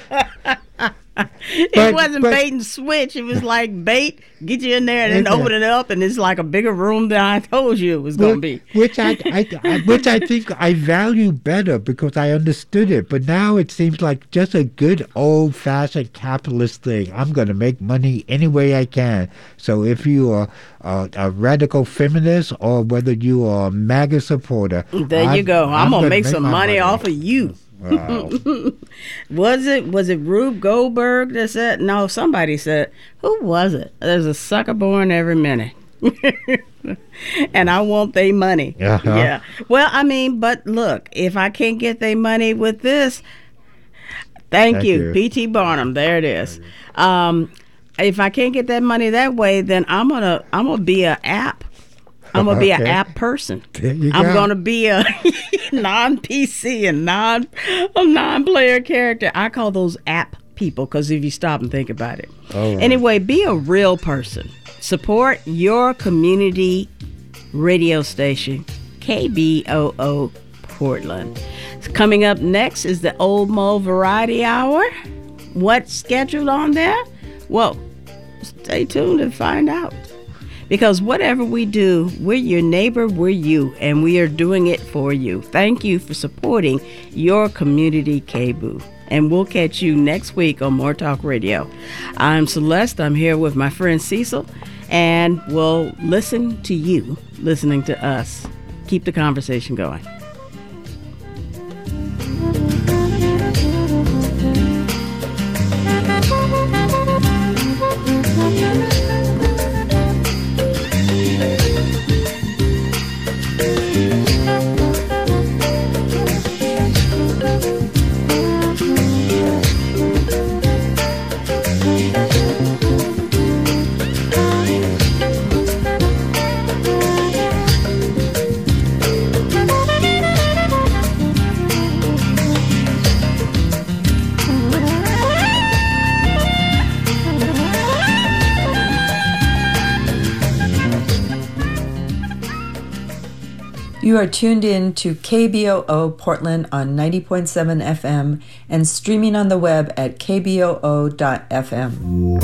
It but, wasn't but, bait and switch. It was like bait, get you in there and then open it up, and it's like a bigger room than I told you it was going to be. Which I, I, I, which I think I value better because I understood it. But now it seems like just a good old-fashioned capitalist thing. I'm going to make money any way I can. So if you are a, a radical feminist or whether you are a MAGA supporter, there I'm, you go. I'm, I'm going to make, make some money, money off of you. Wow. was it was it Rube Goldberg that said? No, somebody said. Who was it? There's a sucker born every minute. And I want their money. Uh-huh. Yeah. Well, I mean, but look, if I can't get their money with this, thank, Thank you, you. P T Barnum. There it is. Um, if I can't get that money that way, then I'm gonna I'm gonna be an app. I'm gonna be an Okay. app person. There you I'm go. gonna be a non-P C and non a non-player character. I call those app people because if you stop and think about it. All right. Anyway, be a real person. Support your community radio station, K B O O Portland. Coming up next is the Old Mo Variety Hour. What's scheduled on there? Well, stay tuned and find out. Because whatever we do, we're your neighbor, we're you, and we are doing it for you. Thank you for supporting your community, K B O O. And we'll catch you next week on More Talk Radio. I'm Celeste. I'm here with my friend Cecil, and we'll listen to you listening to us. Keep the conversation going. You are tuned in to K B O O Portland on ninety point seven F M and streaming on the web at k b o o dot f m.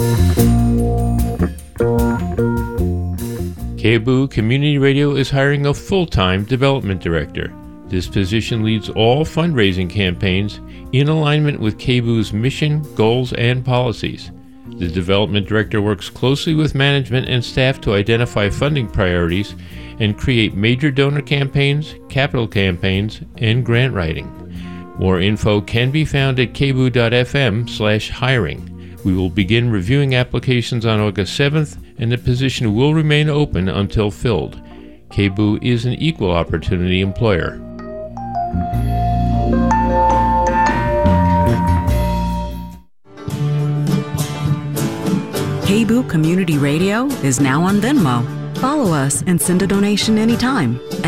K B O O Community Radio is hiring a full-time development director. This position leads all fundraising campaigns in alignment with K B O O's mission, goals, and policies. The development director works closely with management and staff to identify funding priorities and create major donor campaigns, capital campaigns, and grant writing. More info can be found at k b o o dot f m slash hiring. We will begin reviewing applications on August seventh, and the position will remain open until filled. K B O O is an equal opportunity employer. K B O O Community Radio is now on Venmo. Follow us and send a donation anytime